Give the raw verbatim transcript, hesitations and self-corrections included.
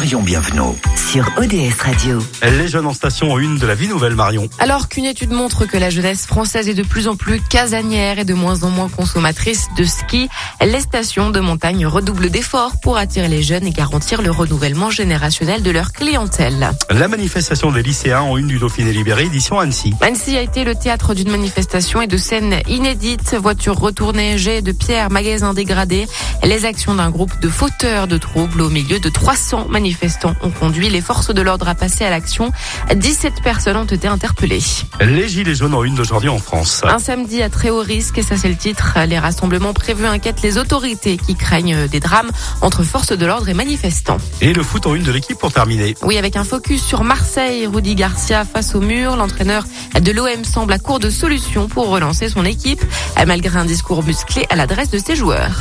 Marion Bienvenot sur O D S Radio. Les jeunes en station ont une de la vie nouvelle, Marion. Alors qu'une étude montre que la jeunesse française est de plus en plus casanière et de moins en moins consommatrice de ski, les stations de montagne redoublent d'efforts pour attirer les jeunes et garantir le renouvellement générationnel de leur clientèle. La manifestation des lycéens en une du Dauphiné libéré, édition Annecy. Annecy a été le théâtre d'une manifestation et de scènes inédites, voitures retournées, jets de pierres, magasins dégradés. Les actions d'un groupe de fauteurs de troubles au milieu de trois cents manifestants ont conduit les forces de l'ordre à passer à l'action. dix-sept personnes ont été interpellées. Les gilets jaunes en une d'aujourd'hui en France. Un samedi à très haut risque, et ça c'est le titre. Les rassemblements prévus inquiètent les autorités qui craignent des drames entre forces de l'ordre et manifestants. Et le foot en une de l'équipe pour terminer. Oui, avec un focus sur Marseille, Rudy Garcia face au mur. L'entraîneur de l'O M semble à court de solutions pour relancer son équipe, malgré un discours musclé à l'adresse de ses joueurs.